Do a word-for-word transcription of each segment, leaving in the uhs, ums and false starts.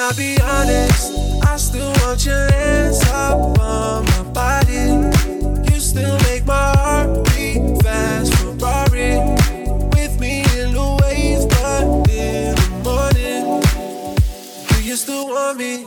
I be honest? I still want your hands up on my body. You still make my heart beat fast. Ferrari with me in the waves, but in the morning, do you still want me?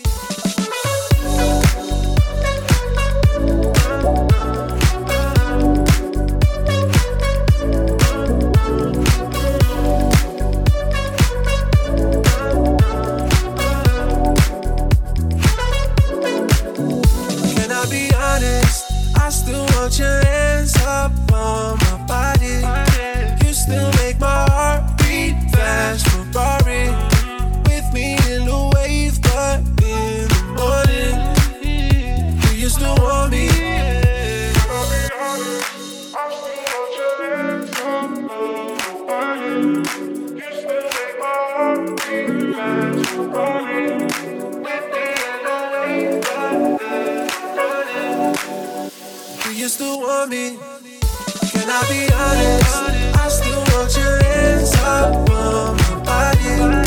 I still want your hands up on my body. You still make my heart beat fast. Ferrari with me in the wave, but in the morning, do you still want me? I'll be honest, I still want your hands up on my body. You still make my heart beat fast. Ferrari with me in the wave, but in the morning, do you still want me? Can I be honest? I still want your hands up on my body.